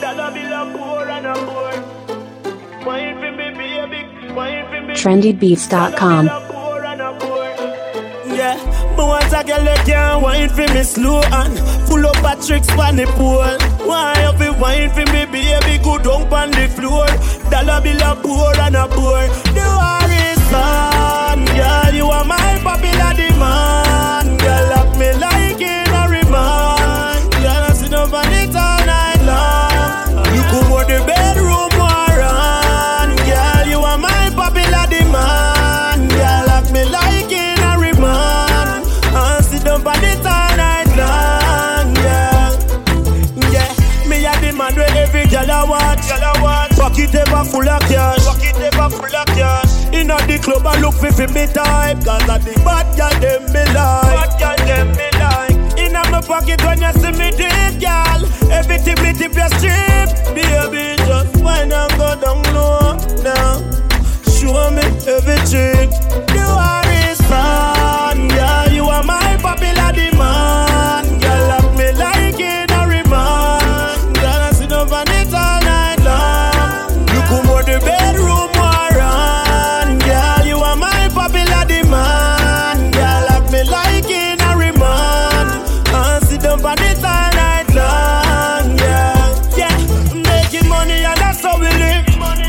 trendybeats.com. Yeah, but once I get like can't wine for me slow and full up a tricks on the pole. Why you be wine for me, baby? Go down on the floor. Dollar bill a pour and a pour. The war is on, girl. You are my popular demand. Girl, lock me like in a remand. Girl, I sit up on it all night long. You come out the bedroom war on. Girl, you are my popular demand. Girl, lock me like in a remand. I sit up on it all night long. Yeah, me a demand where every girl I want. Pocket ever full of cash. Inna the club I look for me type. Cause I the bad girl them me like. Inna my pocket when you see me this girl. Everything me tip your strip. Baby just wind and go down low now. Show me everything. The war is fun, girl. You are my popular demand. Girl, lock me like in a remand. Girl, I sit up on it all night long. You come out the bedroom war on. Girl, you are my popular demand. Girl, lock me like in a remand. I sit up on it all night long. Yeah, making money and that's how we live.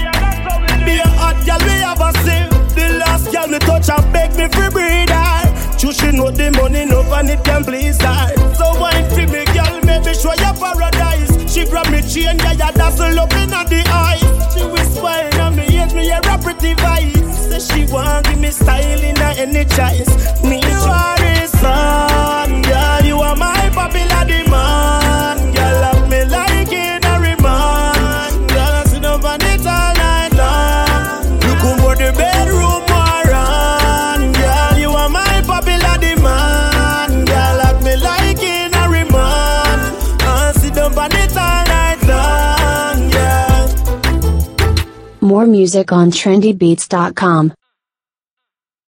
Be a hot girl, we have a sip. The last girl me touch and beg me free breathe her. She know the money enough and it can please her. So wine for me girl, maybe show you paradise. She grab me chain, yeah, dazzle up in the eyes. She whisper in me ears, me hear a pretty voice. Say she want give me style in any choice. Me war is on, girl, you are my popular demand. Girl, love me like in a remand. Girl, I sit up on it all night long. You come out the bedroom war on. Girl, you are my popular demand. Girl, lock me like in a remand. I sit up on it all night long. Yeah. More music on trendybeats.com.